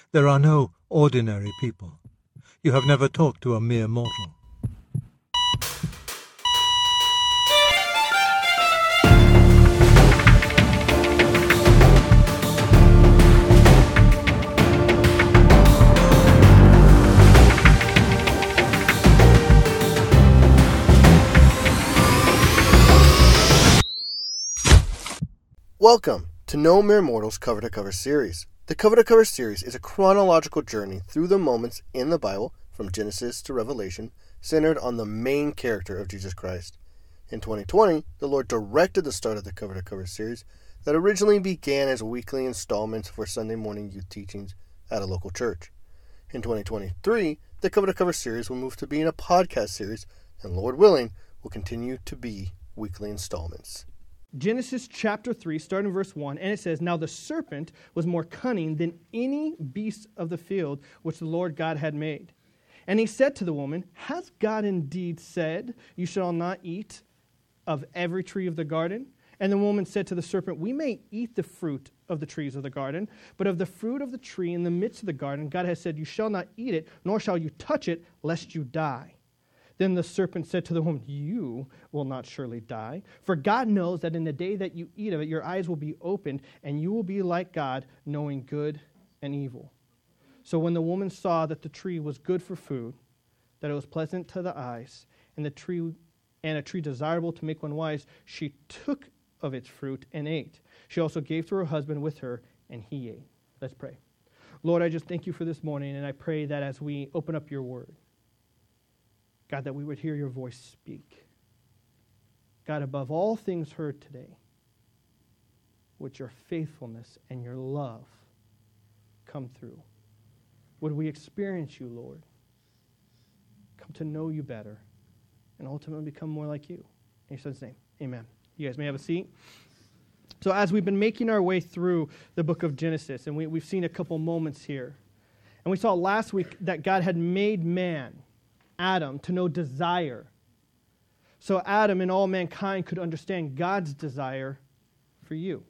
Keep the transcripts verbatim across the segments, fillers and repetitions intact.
There are no ordinary people. You have never talked to a mere mortal. Welcome to No Mere Mortals Cover to Cover series. The Cover to Cover series is a chronological journey through the moments in the Bible, from Genesis to Revelation, centered on the main character of Jesus Christ. In twenty twenty, the Lord directed the start of the Cover to Cover series that originally began as weekly installments for Sunday morning youth teachings at a local church. In twenty twenty-three, the Cover to Cover series will move to being a podcast series, and Lord willing, will continue to be weekly installments. Genesis chapter three, starting in verse one, and it says, Now the serpent was more cunning than any beast of the field which the Lord God had made. And he said to the woman, Has God indeed said, You shall not eat of every tree of the garden? And the woman said to the serpent, We may eat the fruit of the trees of the garden, but of the fruit of the tree in the midst of the garden, God has said, You shall not eat it, nor shall you touch it, lest you die. Then the serpent said to the woman, You will not surely die, for God knows that in the day that you eat of it, your eyes will be opened, and you will be like God, knowing good and evil. So when the woman saw that the tree was good for food, that it was pleasant to the eyes, and the tree and a tree desirable to make one wise, she took of its fruit and ate. She also gave to her husband with her, and he ate. Let's pray. Lord, I just thank you for this morning, and I pray that as we open up your word, God, that we would hear your voice speak. God, above all things heard today, would your faithfulness and your love come through. Would we experience you, Lord, come to know you better, and ultimately become more like you. In your son's name, amen. You guys may have a seat. So as we've been making our way through the book of Genesis, and we, we've seen a couple moments here, and we saw last week that God had made man, Adam, to know desire. So Adam and all mankind could understand God's desire for you.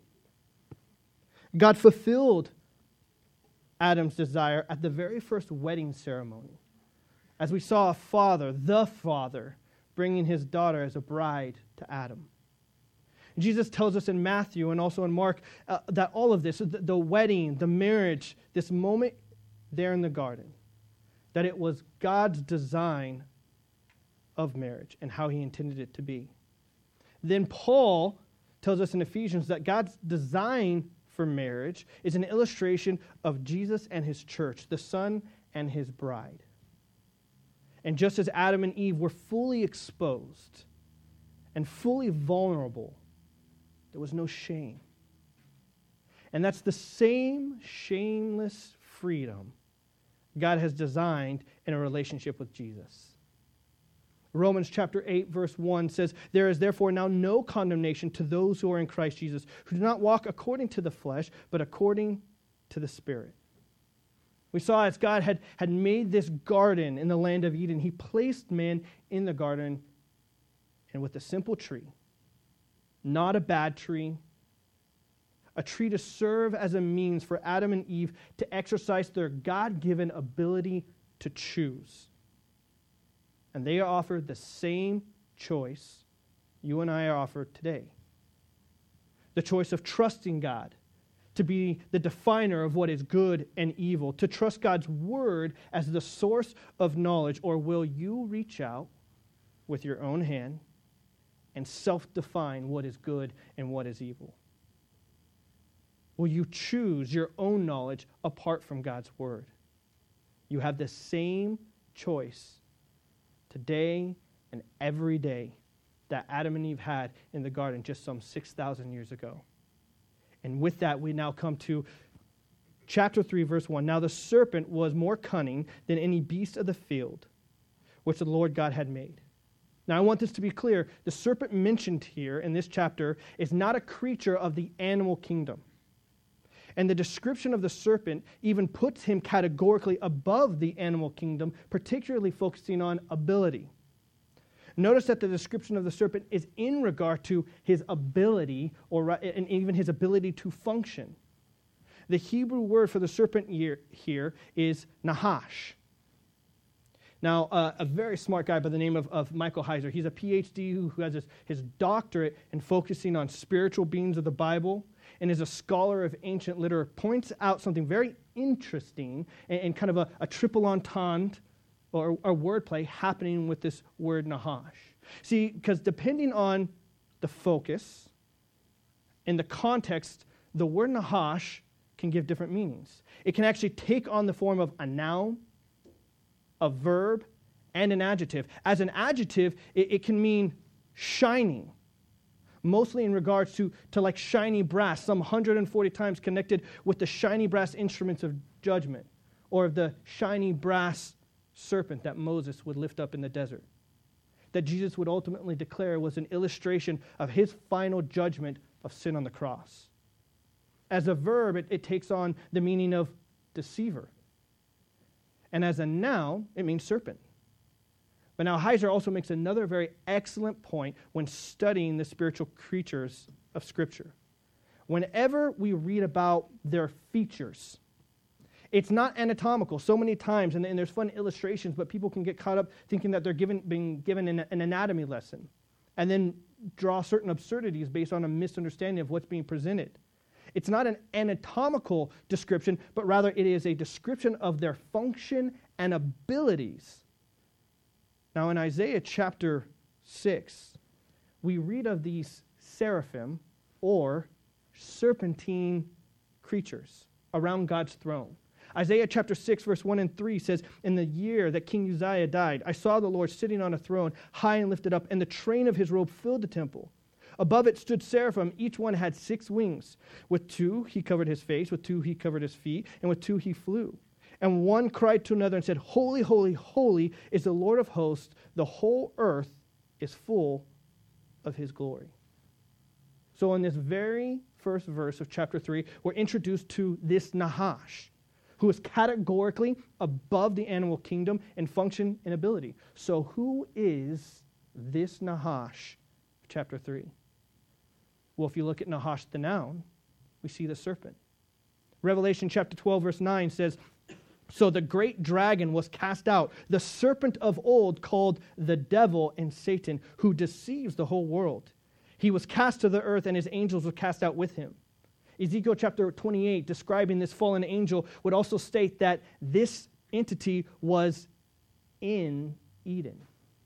God fulfilled Adam's desire at the very first wedding ceremony, as we saw a father, the father, bringing his daughter as a bride to Adam. Jesus tells us in Matthew and also in Mark uh, that all of this, the, the wedding, the marriage, this moment there in the garden, that it was God's design of marriage and how he intended it to be. Then Paul tells us in Ephesians that God's design for marriage is an illustration of Jesus and his church, the Son and his bride. And just as Adam and Eve were fully exposed and fully vulnerable, there was no shame. And that's the same shameless freedom God has designed in a relationship with Jesus. Romans chapter eight, verse one says, There is therefore now no condemnation to those who are in Christ Jesus, who do not walk according to the flesh, but according to the Spirit. We saw as God had, had made this garden in the land of Eden, he placed man in the garden and with a simple tree, not a bad tree, a tree to serve as a means for Adam and Eve to exercise their God-given ability to choose. And they are offered the same choice you and I are offered today. The choice of trusting God to be the definer of what is good and evil, to trust God's word as the source of knowledge, or will you reach out with your own hand and self-define what is good and what is evil? Will you choose your own knowledge apart from God's word? You have the same choice today and every day that Adam and Eve had in the garden just some six thousand years ago. And with that, we now come to chapter three, verse one. Now the serpent was more cunning than any beast of the field, which the Lord God had made. Now I want this to be clear. The serpent mentioned here in this chapter is not a creature of the animal kingdom. And the description of the serpent even puts him categorically above the animal kingdom, particularly focusing on ability. Notice that the description of the serpent is in regard to his ability, or and even his ability to function. The Hebrew word for the serpent here is Nahash. Now, uh, a very smart guy by the name of, of Michael Heiser, he's a P H D who, who has his, his doctorate in focusing on spiritual beings of the Bible and is a scholar of ancient literature, points out something very interesting and, and kind of a, a triple entendre or, or wordplay happening with this word Nahash. See, because depending on the focus and the context, the word Nahash can give different meanings. It can actually take on the form of a noun, a verb, and an adjective. As an adjective, it, it can mean shining, mostly in regards to, to like shiny brass, some one hundred forty times connected with the shiny brass instruments of judgment, or the shiny brass serpent that Moses would lift up in the desert, that Jesus would ultimately declare was an illustration of his final judgment of sin on the cross. As a verb, it, it takes on the meaning of deceiver. And as a noun, it means serpent. But now Heiser also makes another very excellent point when studying the spiritual creatures of Scripture. Whenever we read about their features, it's not anatomical. So many times, and, and there's fun illustrations, but people can get caught up thinking that they're given, being given an, an anatomy lesson and then draw certain absurdities based on a misunderstanding of what's being presented. It's not an anatomical description, but rather it is a description of their function and abilities. Now in Isaiah chapter six, we read of these seraphim or serpentine creatures around God's throne. Isaiah chapter six, verse one and three says, "In the year that King Uzziah died, I saw the Lord sitting on a throne, high and lifted up, and the train of his robe filled the temple. Above it stood seraphim. Each one had six wings. With two he covered his face, with two he covered his feet, and with two he flew. And one cried to another and said, 'Holy, holy, holy is the Lord of hosts. The whole earth is full of his glory.'" So in this very first verse of chapter three, we're introduced to this Nahash, who is categorically above the animal kingdom in function and ability. So who is this Nahash of chapter three? Well, if you look at Nahash, the noun, we see the serpent. Revelation chapter twelve, verse nine says, "So the great dragon was cast out, the serpent of old called the devil and Satan, who deceives the whole world. He was cast to the earth, and his angels were cast out with him." Ezekiel chapter twenty-eight, describing this fallen angel, would also state that this entity was in Eden.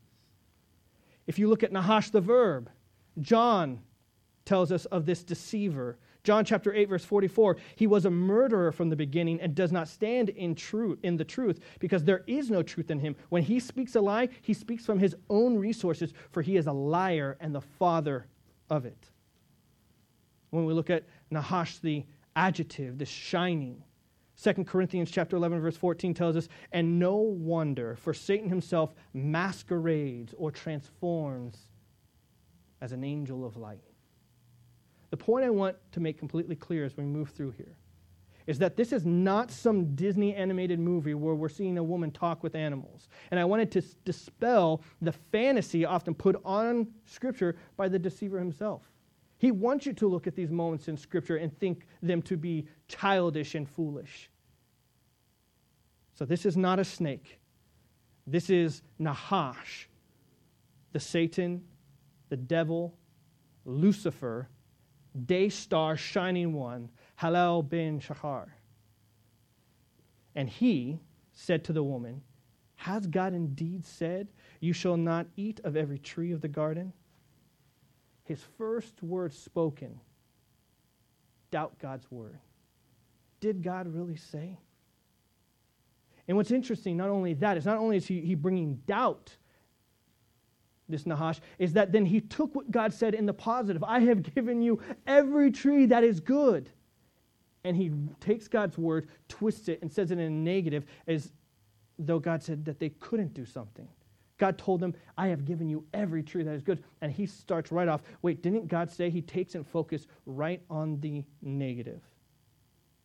If you look at Nahash, the verb, John tells us of this deceiver. John chapter eight, verse forty-four, "He was a murderer from the beginning and does not stand in truth, in the truth, because there is no truth in him. When he speaks a lie, he speaks from his own resources, for he is a liar and the father of it." When we look at Nahash, the adjective, the shining, Second Corinthians chapter eleven, verse fourteen tells us, "And no wonder, for Satan himself masquerades or transforms as an angel of light." The point I want to make completely clear as we move through here is that this is not some Disney animated movie where we're seeing a woman talk with animals. And I wanted to dispel the fantasy often put on Scripture by the deceiver himself. He wants you to look at these moments in Scripture and think them to be childish and foolish. So this is not a snake. This is Nahash, the Satan, the devil, Lucifer, day star, shining one, Halal ben Shachar. And he said to the woman, "Has God indeed said, 'You shall not eat of every tree of the garden'?" His first word spoken, doubt God's word. Did God really say? And what's interesting, not only that, is not only is he, he bringing doubt, this Nahash, is that then he took what God said in the positive. "I have given you every tree that is good." And he takes God's word, twists it, and says it in a negative, as though God said that they couldn't do something. God told them, "I have given you every tree that is good." And he starts right off, wait, didn't God say? He takes and focus right on the negative.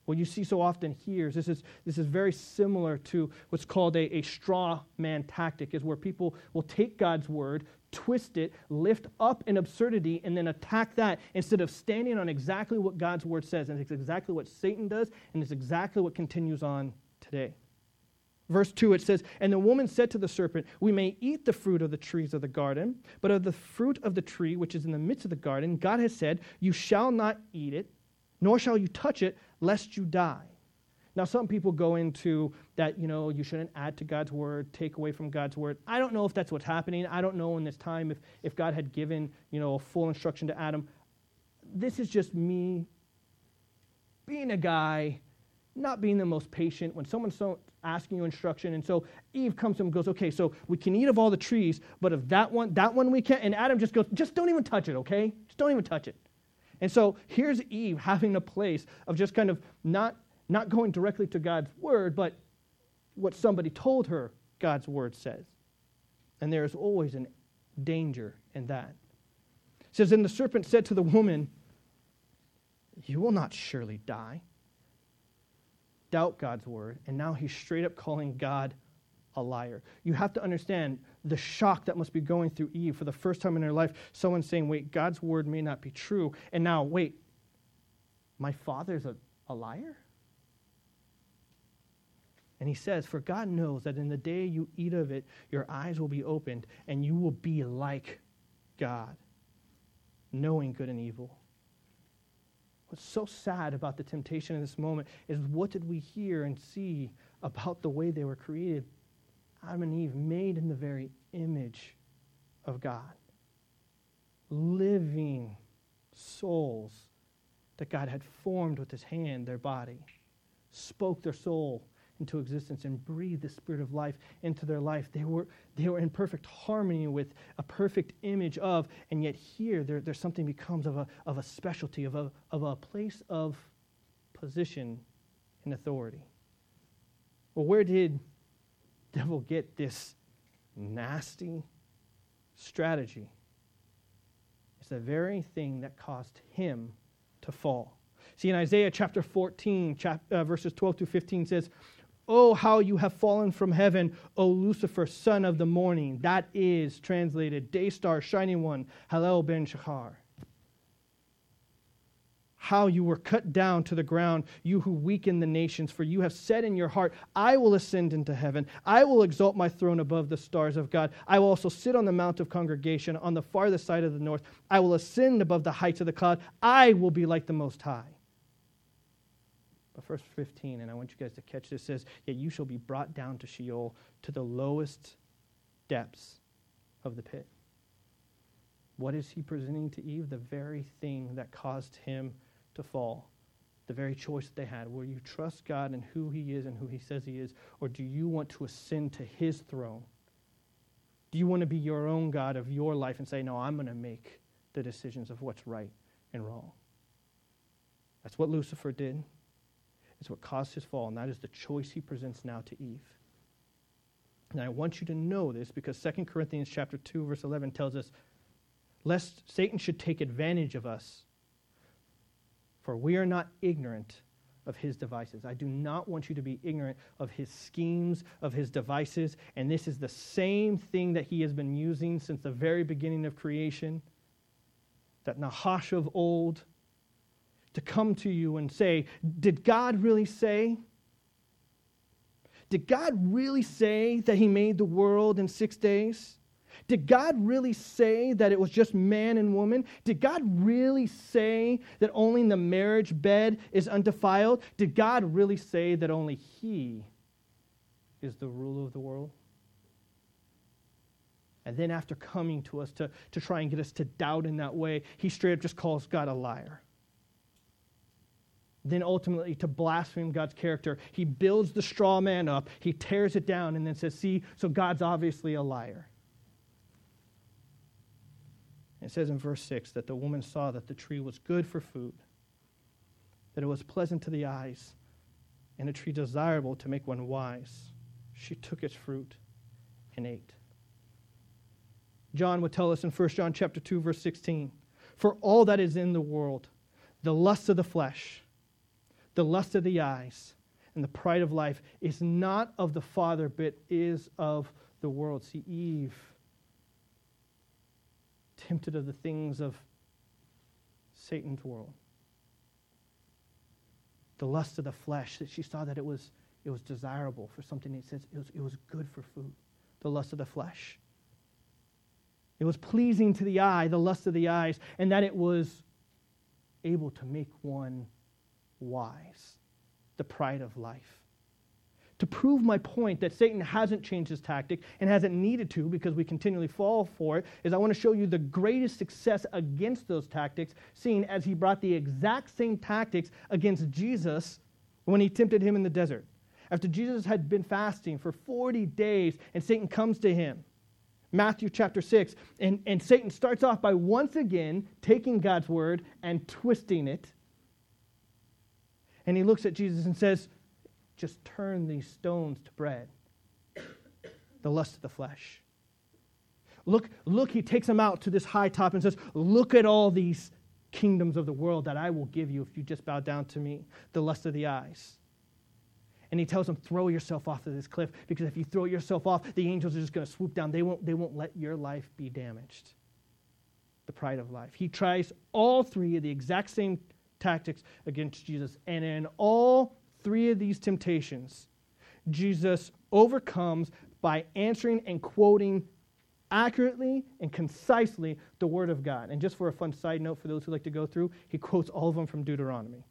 what you see so often here is this is, this is very similar to what's called a, a straw man tactic, is where people will take God's word, twist it, lift up an absurdity, and then attack that instead of standing on exactly what God's word says. And it's exactly what Satan does, and it's exactly what continues on today. Verse two, it says, "And the woman said to the serpent, we may eat the fruit of the trees of the garden, but of the fruit of the tree which is in the midst of the garden, God has said, you shall not eat it, nor shall you touch it, lest you die." Now, some people go into that, you know, you shouldn't add to God's word, take away from God's word. I don't know if that's what's happening. I don't know in this time if, if God had given, you know, full instruction to Adam. This is just me being a guy, not being the most patient when someone's so asking you instruction. And so Eve comes to him and goes, okay, so we can eat of all the trees, but of that one, that one we can't. And Adam just goes, just don't even touch it, okay? Just don't even touch it. And so here's Eve having a place of just kind of not, not going directly to God's word, but what somebody told her God's word says. And there is always a danger in that. It says, "And the serpent said to the woman, you will not surely die." Doubt God's word, and now he's straight up calling God a liar. You have to understand the shock that must be going through Eve for the first time in her life. Someone saying, wait, God's word may not be true. And now, wait, my father's a, a liar? And he says, "For God knows that in the day you eat of it, your eyes will be opened, and you will be like God, knowing good and evil." What's so sad about the temptation in this moment is, what did we hear and see about the way they were created? Adam and Eve, made in the very image of God. Living souls that God had formed with his hand, their body. Spoke their soul into existence and breathed the spirit of life into their life. They were, they were in perfect harmony with a perfect image of, and yet here there, there's something becomes of a, of a specialty, of a, of a place of position and authority. Well, where did the devil get this nasty strategy? It's the very thing that caused him to fall. See, in Isaiah chapter fourteen, chap, uh, verses twelve through fifteen says, "Oh, how you have fallen from heaven, O Lucifer, son of the morning." That is translated, day star, shining one, Hallel ben Shachar. "How you were cut down to the ground, you who weaken the nations, for you have said in your heart, I will ascend into heaven. I will exalt my throne above the stars of God. I will also sit on the mount of congregation on the farthest side of the north. I will ascend above the heights of the cloud. I will be like the Most High." But verse fifteen, and I want you guys to catch this, says, "Yet you shall be brought down to Sheol, to the lowest depths of the pit." What is he presenting to Eve? The very thing that caused him to fall. The very choice that they had. Will you trust God and who he is and who he says he is? Or do you want to ascend to his throne? Do you want to be your own God of your life and say, no, I'm going to make the decisions of what's right and wrong? That's what Lucifer did. It's what caused his fall, and that is the choice he presents now to Eve. And I want you to know this because Second Corinthians chapter two, verse eleven tells us, "Lest Satan should take advantage of us, for we are not ignorant of his devices." I do not want you to be ignorant of his schemes, of his devices, and this is the same thing that he has been using since the very beginning of creation, that Nahash of old, to come to you and say, did God really say? Did God really say that he made the world in six days? Did God really say that it was just man and woman? Did God really say that only the marriage bed is undefiled? Did God really say that only he is the ruler of the world? And then after coming to us to, to try and get us to doubt in that way, he straight up just calls God a liar. Then ultimately, to blaspheme God's character, he builds the straw man up, he tears it down, and then says, see, so God's obviously a liar. It says in verse six that the woman saw that the tree was good for food, that it was pleasant to the eyes, and a tree desirable to make one wise. She took its fruit and ate. John would tell us in First John chapter two, verse sixteen, "For all that is in the world, the lust of the flesh, the lust of the eyes, and the pride of life is not of the Father, but is of the world. See, Eve, tempted of the things of Satan's world. The lust of the flesh, that she saw that it was it was desirable for something. It says it was, it was good for food. The lust of the flesh. It was pleasing to the eye, the lust of the eyes, and that it was able to make one wise. The pride of life. To prove my point that Satan hasn't changed his tactic and hasn't needed to because we continually fall for it, is I want to show you the greatest success against those tactics, seen as he brought the exact same tactics against Jesus when he tempted him in the desert. After Jesus had been fasting for forty days and Satan comes to him, Matthew chapter six, and, and Satan starts off by once again taking God's word and twisting it. And he looks at Jesus and says, just turn these stones to bread. The lust of the flesh. Look, look, he takes him out to this high top and says, look at all these kingdoms of the world that I will give you if you just bow down to me. The lust of the eyes. And he tells him, throw yourself off of this cliff, because if you throw yourself off, the angels are just going to swoop down. They won't, they won't let your life be damaged. The pride of life. He tries all three of the exact same tactics against Jesus. And in all three of these temptations, Jesus overcomes by answering and quoting accurately and concisely the Word of God. And just for a fun side note for those who like to go through, he quotes all of them from Deuteronomy.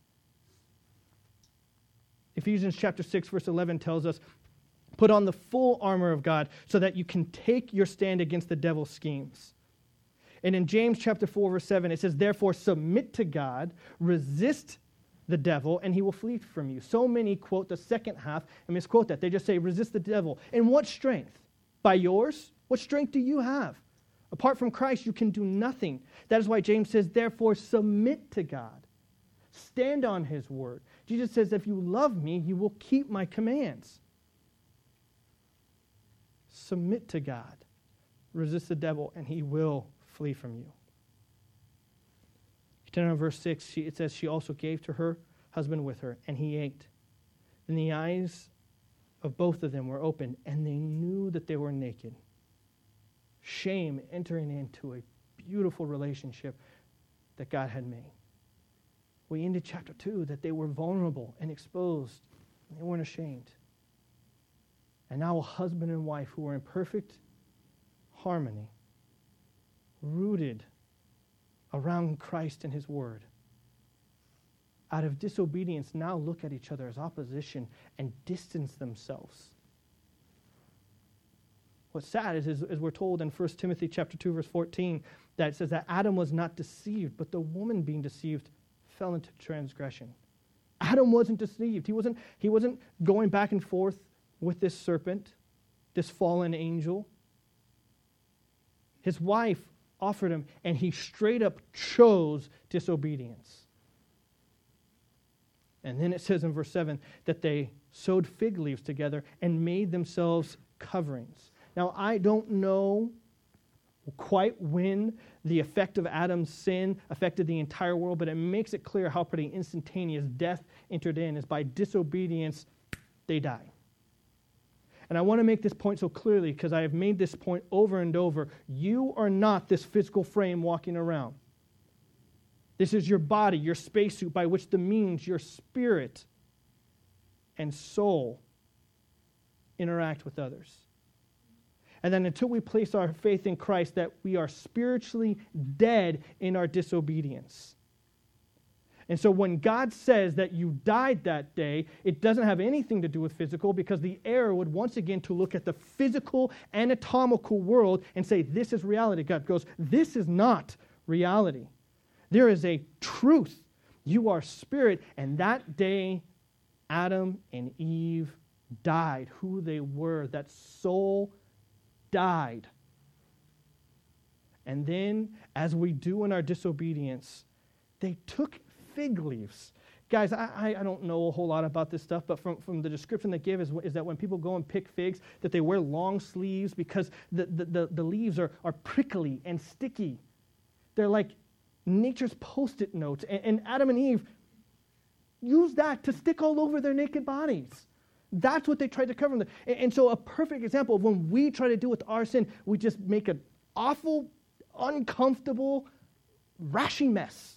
Ephesians chapter six, verse eleven tells us, put on the full armor of God so that you can take your stand against the devil's schemes. And in James chapter four, verse seven, it says, therefore submit to God, resist the devil, and he will flee from you. So many quote the second half and misquote that. They just say, resist the devil. In what strength? By yours? What strength do you have? Apart from Christ, you can do nothing. That is why James says, therefore submit to God. Stand on his word. Jesus says, if you love me, you will keep my commands. Submit to God. Resist the devil, and he will flee from you. Then in verse six, she, it says, she also gave to her husband with her, and he ate. Then the eyes of both of them were opened, and they knew that they were naked. Shame entering into a beautiful relationship that God had made. We ended chapter two that they were vulnerable and exposed. And they weren't ashamed. And now a husband and wife who were in perfect harmony, rooted around Christ and his word, out of disobedience, now look at each other as opposition and distance themselves. What's sad is, is, is we're told in First Timothy chapter two, verse fourteen, that it says that Adam was not deceived, but the woman being deceived fell into transgression. Adam wasn't deceived. He wasn't, he wasn't going back and forth with this serpent, this fallen angel. His wife offered him, and he straight up chose disobedience. And then it says in verse seven that they sewed fig leaves together and made themselves coverings. Now, I don't know quite when the effect of Adam's sin affected the entire world, but it makes it clear how pretty instantaneous death entered in is by disobedience, they die. And I want to make this point so clearly because I have made this point over and over. You are not this physical frame walking around. This is your body, your spacesuit, by which the means your spirit and soul interact with others. And then until we place our faith in Christ, that we are spiritually dead in our disobedience. And so when God says that you died that day, it doesn't have anything to do with physical, because the error would once again to look at the physical, anatomical world and say, this is reality. God goes, this is not reality. There is a truth. You are spirit. And that day, Adam and Eve died. Who they were, that soul died. And then, as we do in our disobedience, they took fig leaves. Guys, I, I don't know a whole lot about this stuff, but from, from the description they give is, is that when people go and pick figs, that they wear long sleeves because the, the, the, the leaves are, are prickly and sticky. They're like nature's Post-it notes. And, and Adam and Eve, use that to stick all over their naked bodies. That's what they tried to cover. And, and so a perfect example of when we try to do with our sin, we just make an awful, uncomfortable, rashy mess.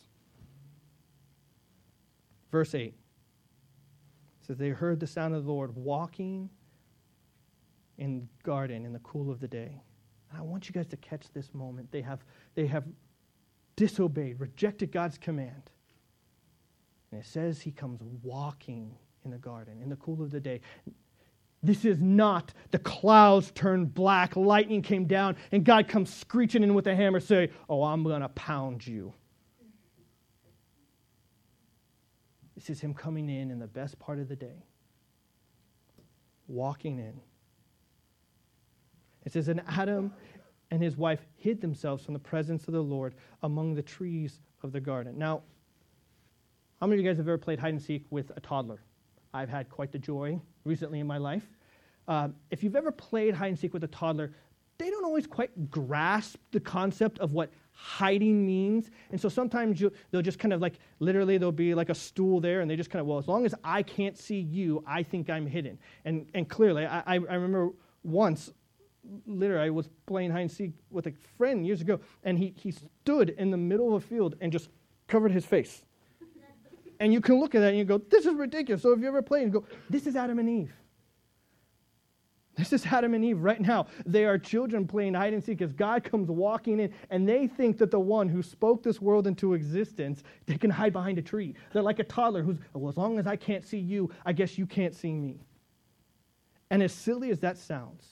Verse eight says, they heard the sound of the Lord walking in the garden in the cool of the day. And I want you guys to catch this moment. They have, they have disobeyed, rejected God's command. And it says he comes walking in the garden in the cool of the day. This is not the clouds turned black, lightning came down, and God comes screeching in with a hammer, say, oh, I'm going to pound you. This is him coming in in the best part of the day, walking in. It says, and Adam and his wife hid themselves from the presence of the Lord among the trees of the garden. Now, how many of you guys have ever played hide and seek with a toddler? I've had quite the joy recently in my life. Uh, if you've ever played hide and seek with a toddler, they don't always quite grasp the concept of what hiding means. And so sometimes you, they'll just kind of like, literally there'll be like a stool there, and they just kind of, well, as long as I can't see you, I think I'm hidden. And and clearly, I, I remember once, literally, I was playing hide and seek with a friend years ago, and he, he stood in the middle of a field and just covered his face. And you can look at that and you go, this is ridiculous. So if you ever play and go, this is Adam and Eve. This is Adam and Eve right now. They are children playing hide and seek as God comes walking in, and they think that the one who spoke this world into existence, they can hide behind a tree. They're like a toddler who's, well, as long as I can't see you, I guess you can't see me. And as silly as that sounds,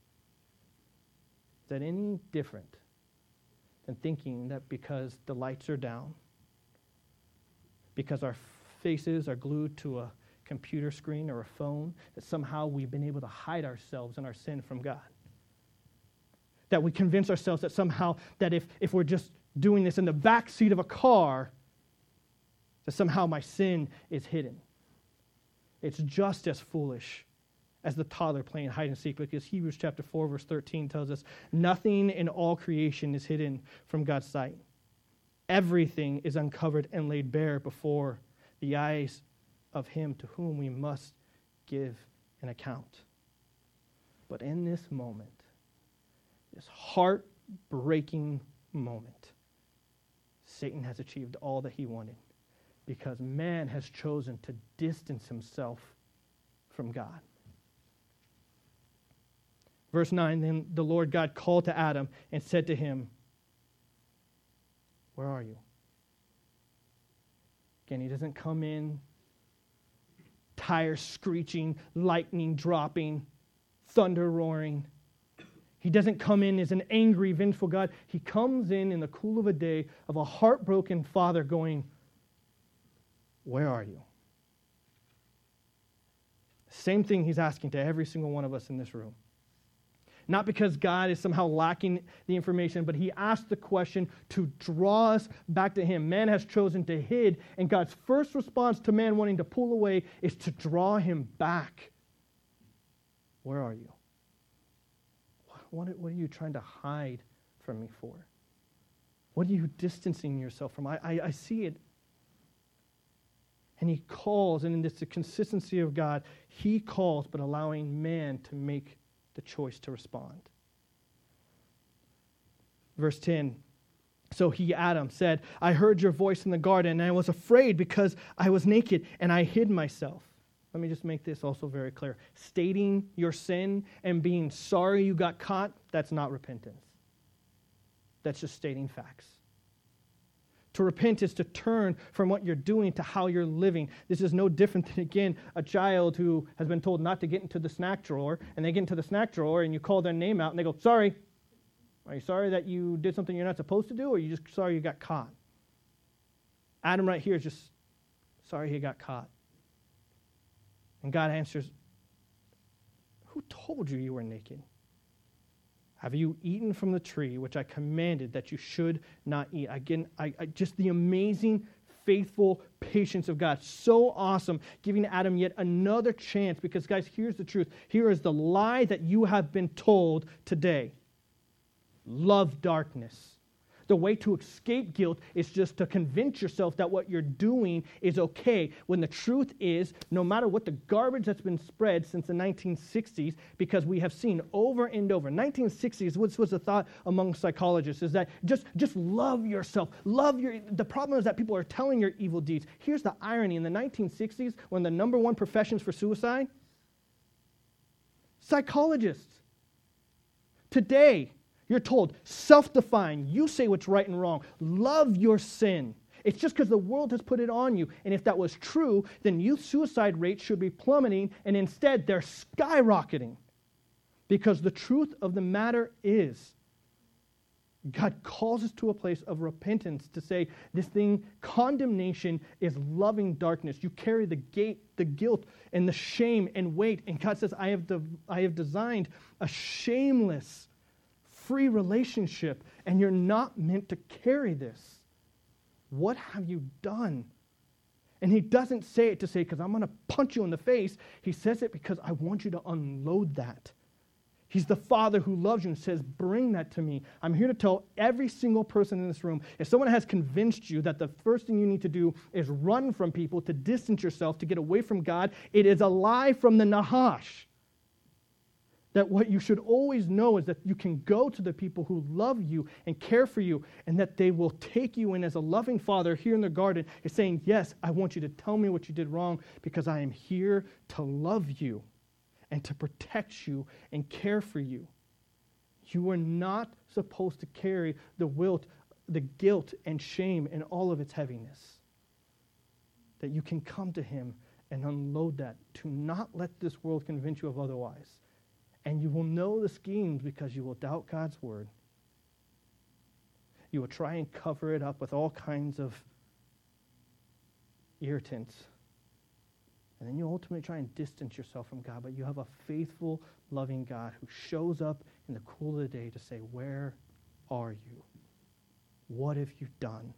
is that any different than thinking that because the lights are down, because our faces are glued to a computer screen or a phone, that somehow we've been able to hide ourselves and our sin from God? That we convince ourselves that somehow that if, if we're just doing this in the back seat of a car, that somehow my sin is hidden. It's just as foolish as the toddler playing hide and seek, because Hebrews chapter four, verse thirteen tells us, nothing in all creation is hidden from God's sight. Everything is uncovered and laid bare before the eyes of him to whom we must give an account. But in this moment, this heartbreaking moment, Satan has achieved all that he wanted, because man has chosen to distance himself from God. Verse nine, then the Lord God called to Adam and said to him, where are you? Again, he doesn't come in tires screeching, lightning dropping, thunder roaring. He doesn't come in as an angry, vengeful God. He comes in in the cool of a day of a heartbroken father going, where are you? Same thing he's asking to every single one of us in this room. Not because God is somehow lacking the information, but he asked the question to draw us back to him. Man has chosen to hide, and God's first response to man wanting to pull away is to draw him back. Where are you? What, what are you trying to hide from me for? What are you distancing yourself from? I, I, I see it. And he calls, and in this the consistency of God, he calls, but allowing man to make the choice to respond. Verse ten, so he, Adam, said, I heard your voice in the garden, and I was afraid because I was naked, and I hid myself. Let me just make this also very clear. Stating your sin and being sorry you got caught, that's not repentance. That's just stating facts. To repent is to turn from what you're doing to how you're living. This is no different than, again, a child who has been told not to get into the snack drawer, and they get into the snack drawer, and you call their name out, and they go, sorry. Are you sorry that you did something you're not supposed to do, or are you just sorry you got caught? Adam right here is just sorry he got caught. And God answers, who told you you were naked? Have you eaten from the tree which I commanded that you should not eat? Again, I, I, just the amazing, faithful patience of God. So awesome, giving Adam yet another chance, because, guys, here's the truth. Here is the lie that you have been told today. Love darkness. The way to escape guilt is just to convince yourself that what you're doing is okay, when the truth is, no matter what the garbage that's been spread since the nineteen sixties, because we have seen over and over, nineteen sixties, which was a thought among psychologists, is that just, just love yourself. Love your, the problem is that people are telling your evil deeds. Here's the irony. In the nineteen sixties, when the number one professions for suicide, psychologists. Today, you're told, self-define. You say what's right and wrong. Love your sin. It's just because the world has put it on you. And if that was true, then youth suicide rates should be plummeting, and instead they're skyrocketing. Because the truth of the matter is, God calls us to a place of repentance to say this thing, condemnation, is loving darkness. You carry the gate, the guilt, and the shame and weight. And God says, I have, de- I have designed a shameless, free relationship, and you're not meant to carry this. What have you done? And he doesn't say it to say, because I'm going to punch you in the face. He says it because I want you to unload that. He's the Father who loves you and says, bring that to me. I'm here to tell every single person in this room, if someone has convinced you that the first thing you need to do is run from people, to distance yourself, to get away from God, it is a lie from the Nahash. That what you should always know is that you can go to the people who love you and care for you, and that they will take you in as a loving Father here in the garden is saying, yes, I want you to tell me what you did wrong, because I am here to love you and to protect you and care for you. You are not supposed to carry the wilt, the guilt and shame and all of its heaviness. That you can come to him and unload that, to not let this world convince you of otherwise. And you will know the schemes because you will doubt God's word. You will try and cover it up with all kinds of irritants. And then you ultimately try and distance yourself from God. But you have a faithful, loving God who shows up in the cool of the day to say, where are you? What have you done?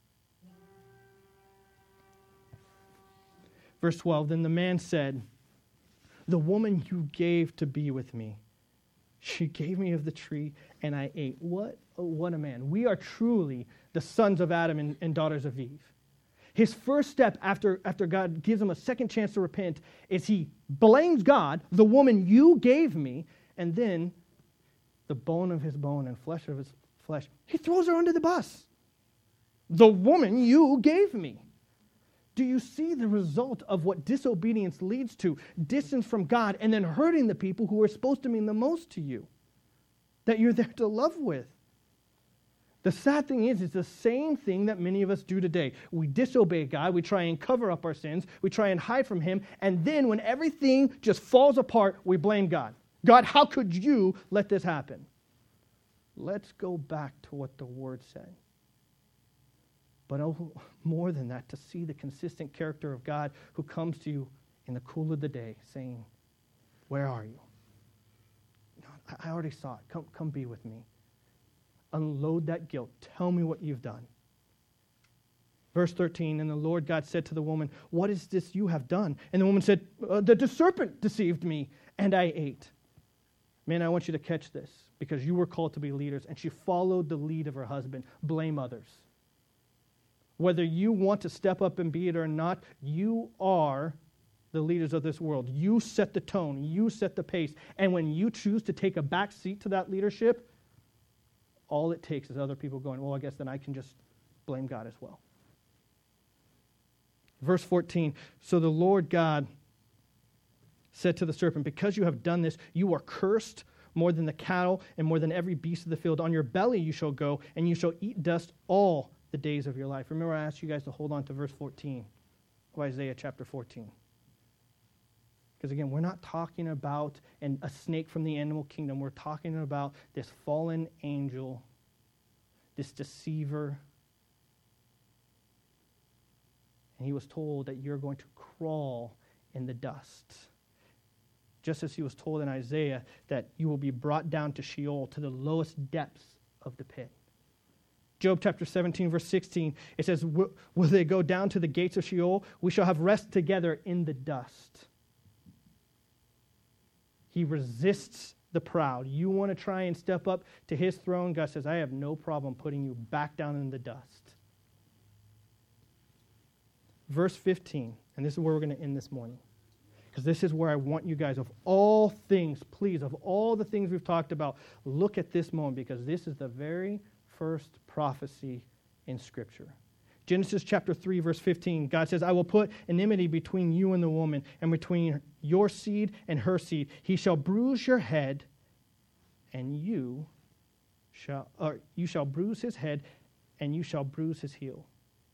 Verse twelve, then the man said, the woman you gave to be with me, she gave me of the tree, and I ate. What, oh, what a man. We are truly the sons of Adam and, and daughters of Eve. His first step after, after God gives him a second chance to repent is he blames God, the woman you gave me, and then the bone of his bone and flesh of his flesh, he throws her under the bus. The woman you gave me. Do you see the result of what disobedience leads to? Distance from God, and then hurting the people who are supposed to mean the most to you, that you're there to love with. The sad thing is, it's the same thing that many of us do today. We disobey God, we try and cover up our sins, we try and hide from him, and then when everything just falls apart, we blame God. God, how could you let this happen? Let's go back to what the Word said. But oh, more than that, to see the consistent character of God who comes to you in the cool of the day saying, where are you? No, I already saw it. Come, come be with me. Unload that guilt. Tell me what you've done. Verse thirteen, and the Lord God said to the woman, what is this you have done? And the woman said, uh, the, the serpent deceived me, and I ate. Man, I want you to catch this, because you were called to be leaders, and she followed the lead of her husband. Blame others. Whether you want to step up and be it or not, you are the leaders of this world. You set the tone. You set the pace. And when you choose to take a back seat to that leadership, all it takes is other people going, well, I guess then I can just blame God as well. Verse fourteen, so the Lord God said to the serpent, because you have done this, you are cursed more than the cattle and more than every beast of the field. On your belly you shall go, and you shall eat dust all the days of your life. Remember, I asked you guys to hold on to verse fourteen of Isaiah chapter fourteen. Because again, we're not talking about an, a snake from the animal kingdom. We're talking about this fallen angel, this deceiver. And he was told that you're going to crawl in the dust. Just as he was told in Isaiah that you will be brought down to Sheol, to the lowest depths of the pit. Job chapter seventeen, verse sixteen, it says, will they go down to the gates of Sheol? We shall have rest together in the dust. He resists the proud. You want to try and step up to his throne. God says, I have no problem putting you back down in the dust. Verse fifteen, and this is where we're going to end this morning, because this is where I want you guys, of all things, please, of all the things we've talked about, look at this moment, because this is the very first prophecy in Scripture. Genesis chapter three, verse fifteen, God says, I will put enmity between you and the woman, and between your seed and her seed. He shall bruise your head, and you shall, or you shall bruise his head, and you shall bruise his heel.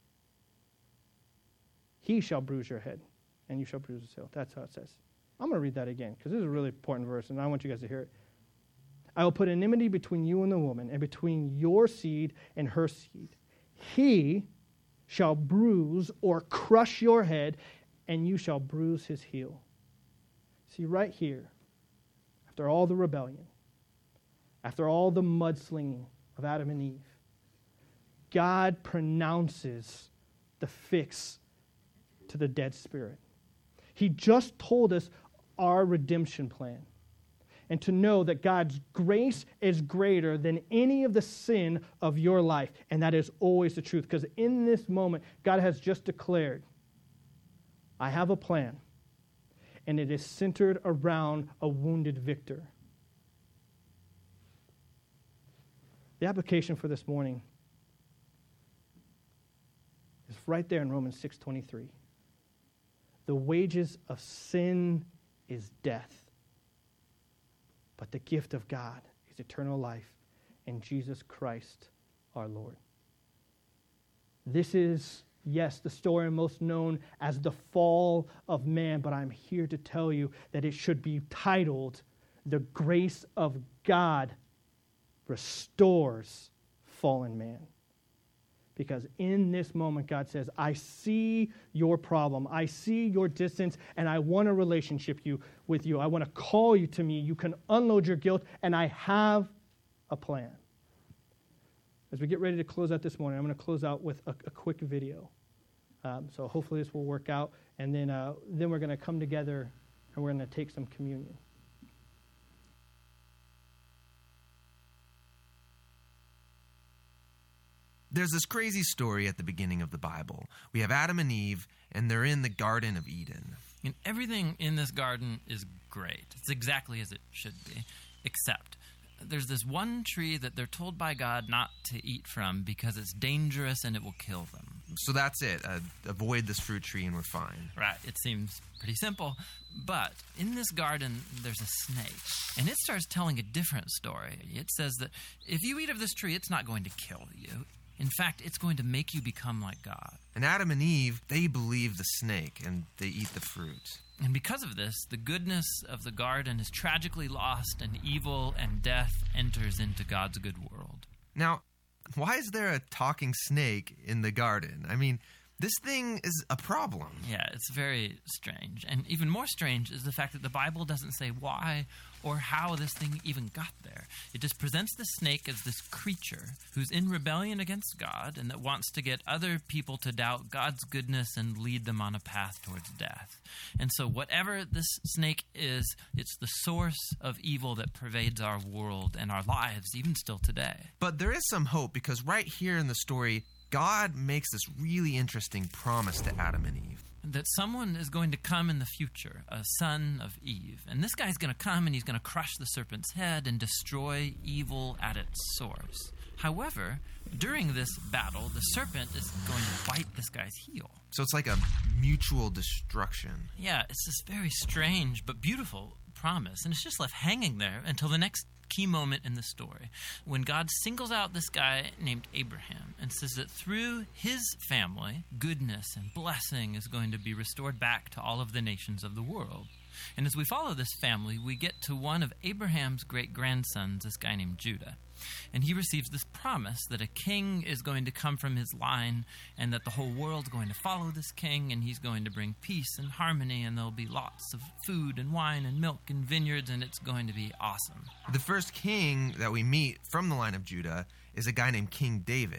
He shall bruise your head, and you shall bruise his heel. That's how it says. I'm going to read that again, because this is a really important verse, and I want you guys to hear it. I will put enmity between you and the woman, and between your seed and her seed. He shall bruise or crush your head, and you shall bruise his heel. See, right here, after all the rebellion, after all the mudslinging of Adam and Eve, God pronounces the fix to the dead spirit. He just told us our redemption plan. And to know that God's grace is greater than any of the sin of your life. And that is always the truth. Because in this moment, God has just declared, I have a plan. And it is centered around a wounded victor. The application for this morning is right there in Romans six twenty-three. The wages of sin is death. But the gift of God is eternal life in Jesus Christ our Lord. This is, yes, the story most known as the fall of man, but I'm here to tell you that it should be titled, The Grace of God Restores Fallen Man. Because in this moment, God says, I see your problem. I see your distance, and I want a relationship you, with you. I want to call you to me. You can unload your guilt, and I have a plan. As we get ready to close out this morning, I'm going to close out with a, a quick video. Um, so hopefully this will work out, and then, uh, then we're going to come together, and we're going to take some communion. There's this crazy story at the beginning of the Bible. We have Adam and Eve, and they're in the Garden of Eden. And everything in this garden is great. It's exactly as it should be, except there's this one tree that they're told by God not to eat from because it's dangerous and it will kill them. So that's it. Uh, avoid this fruit tree and we're fine. Right. It seems pretty simple. But in this garden, there's a snake. And it starts telling a different story. It says that if you eat of this tree, it's not going to kill you. In fact, it's going to make you become like God. And Adam and Eve, they believe the snake, and they eat the fruit. And because of this, the goodness of the garden is tragically lost, and evil and death enters into God's good world. Now, why is there a talking snake in the garden? I mean, this thing is a problem. Yeah, it's very strange. And even more strange is the fact that the Bible doesn't say why or how this thing even got there. It just presents the snake as this creature who's in rebellion against God and that wants to get other people to doubt God's goodness and lead them on a path towards death. And so whatever this snake is, it's the source of evil that pervades our world and our lives, even still today. But there is some hope, because right here in the story, God makes this really interesting promise to Adam and Eve. That someone is going to come in the future, a son of Eve. And this guy's going to come and he's going to crush the serpent's head and destroy evil at its source. However, during this battle, the serpent is going to bite this guy's heel. So it's like a mutual destruction. Yeah, it's this very strange but beautiful promise. And it's just left hanging there until the next key moment in the story, when God singles out this guy named Abraham and says that through his family, goodness and blessing is going to be restored back to all of the nations of the world. And as we follow this family, we get to one of Abraham's great-grandsons, this guy named Judah. And he receives this promise that a king is going to come from his line and that the whole world's going to follow this king, and he's going to bring peace and harmony, and there'll be lots of food and wine and milk and vineyards, and it's going to be awesome. The first king that we meet from the line of Judah is a guy named King David.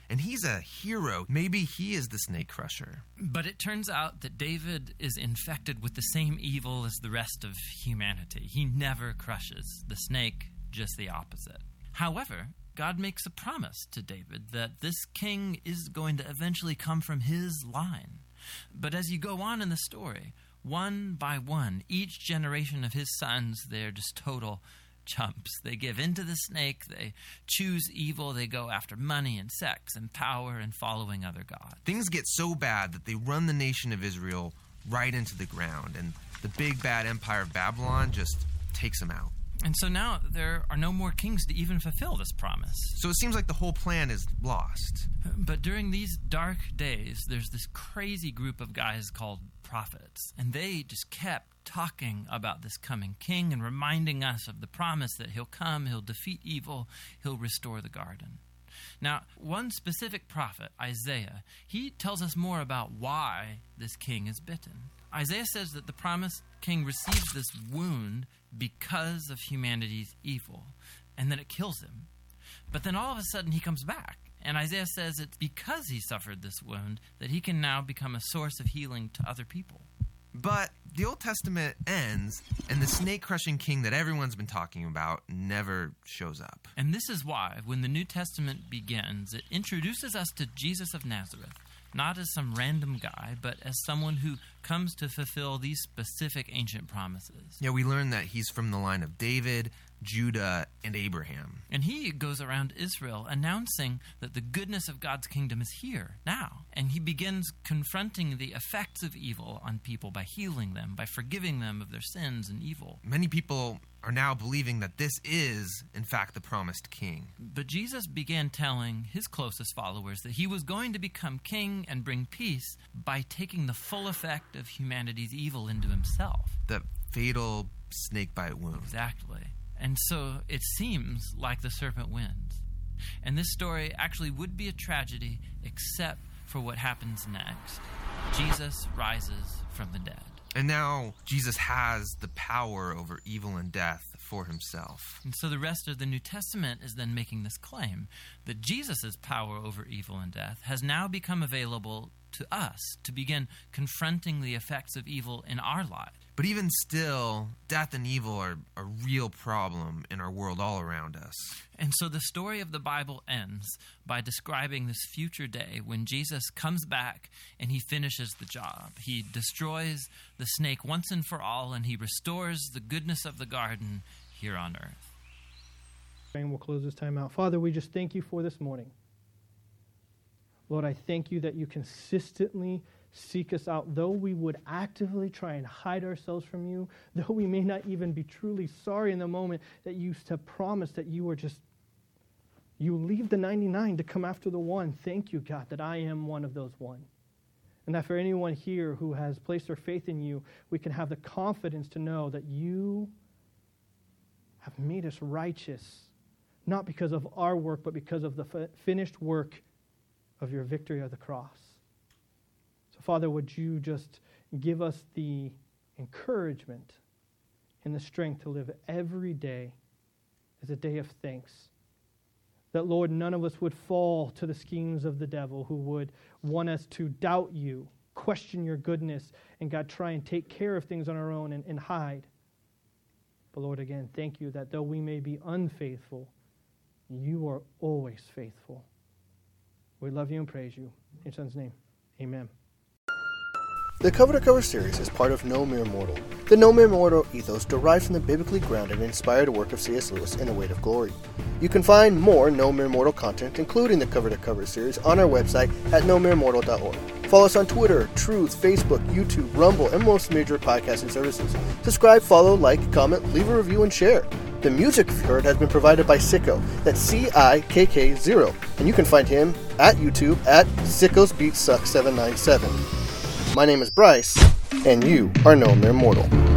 and he's a hero. Maybe he is the snake crusher. But it turns out that David is infected with the same evil as the rest of humanity. He never crushes the snake, just the opposite. However, God makes a promise to David that this king is going to eventually come from his line. But as you go on in the story, one by one, each generation of his sons, they're just total chumps. They give in to the snake, they choose evil, they go after money and sex and power and following other gods. Things get so bad that they run the nation of Israel right into the ground, and the big bad empire of Babylon just takes them out. And so now there are no more kings to even fulfill this promise. So it seems like the whole plan is lost. But during these dark days, there's this crazy group of guys called prophets, and they just kept talking about this coming king and reminding us of the promise that he'll come, he'll defeat evil, he'll restore the garden. Now, one specific prophet, Isaiah, he tells us more about why this king is bitten. Isaiah says that the promised king receives this wound because of humanity's evil, and that it kills him. But then all of a sudden he comes back, and Isaiah says it's because he suffered this wound that he can now become a source of healing to other people. But the Old Testament ends, and the snake-crushing king that everyone's been talking about never shows up. And this is why, when the New Testament begins, it introduces us to Jesus of Nazareth, not as some random guy, but as someone who comes to fulfill these specific ancient promises. Yeah, we learn that he's from the line of David, Judah, and Abraham. And he goes around Israel announcing that the goodness of God's kingdom is here, now. And he begins confronting the effects of evil on people by healing them, by forgiving them of their sins and evil. Many people are now believing that this is, in fact, the promised king. But Jesus began telling his closest followers that he was going to become king and bring peace by taking the full effect of humanity's evil into himself. The fatal snake bite wound. Exactly. And so it seems like the serpent wins. And this story actually would be a tragedy except for what happens next. Jesus rises from the dead. And now Jesus has the power over evil and death for himself. And so the rest of the New Testament is then making this claim that Jesus' power over evil and death has now become available to us to begin confronting the effects of evil in our lives. But even still, death and evil are a real problem in our world all around us. And so the story of the Bible ends by describing this future day when Jesus comes back and he finishes the job. He destroys the snake once and for all, and he restores the goodness of the garden here on earth. And we'll close this time out. Father, we just thank you for this morning. Lord, I thank you that you consistently seek us out, though we would actively try and hide ourselves from you, though we may not even be truly sorry in the moment, that you have promised that you are just, you leave the ninety-nine to come after the one. Thank you, God, that I am one of those one. And that for anyone here who has placed their faith in you, we can have the confidence to know that you have made us righteous, not because of our work, but because of the f- finished work of your victory of the cross. So, Father, would you just give us the encouragement and the strength to live every day as a day of thanks. That, Lord, none of us would fall to the schemes of the devil who would want us to doubt you, question your goodness, and, God, try and take care of things on our own and, and hide. But, Lord, again, thank you that though we may be unfaithful, you are always faithful. We love you and praise you. In your Son's name, amen. The Cover to Cover series is part of No Mere Mortal. The No Mere Mortal ethos derived from the biblically grounded and inspired work of C S Lewis in A Weight of Glory. You can find more No Mere Mortal content, including the Cover to Cover series, on our website at no mere mortal dot org. Follow us on Twitter, Truth, Facebook, YouTube, Rumble, and most major podcasting services. Subscribe, follow, like, comment, leave a review, and share. The music you've heard has been provided by Sicko. That's C I K K zero. And you can find him at YouTube at Sicko's Beat Suck seven nine seven. My name is Bryce, and you are No Mere Mortal.